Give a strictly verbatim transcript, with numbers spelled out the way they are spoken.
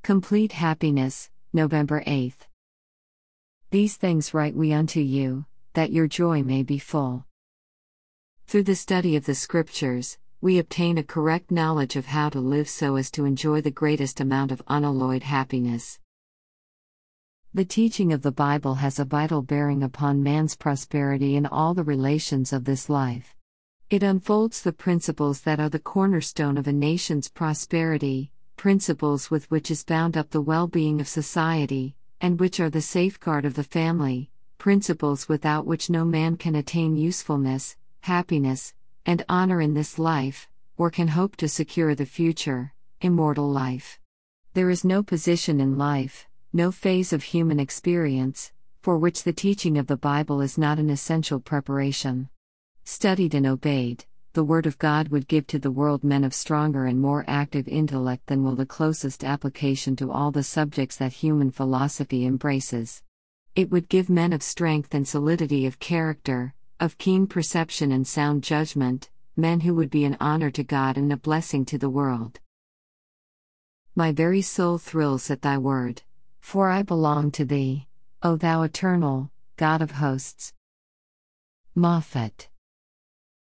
Complete happiness, November eighth. These things write we unto you, that your joy may be full. Through the study of the Scriptures, we obtain a correct knowledge of how to live so as to enjoy the greatest amount of unalloyed happiness. The teaching of the Bible has a vital bearing upon man's prosperity in all the relations of this life. It unfolds the principles that are the cornerstone of a nation's prosperity, principles with which is bound up the well-being of society, and which are the safeguard of the family, principles without which no man can attain usefulness, happiness, and honor in this life, or can hope to secure the future, immortal life. There is no position in life, no phase of human experience, for which the teaching of the Bible is not an essential preparation. Studied and obeyed, the Word of God would give to the world men of stronger and more active intellect than will the closest application to all the subjects that human philosophy embraces. It would give men of strength and solidity of character, of keen perception and sound judgment, men who would be an honor to God and a blessing to the world. My very soul thrills at thy word, for I belong to thee, O thou eternal, God of hosts. Moffat.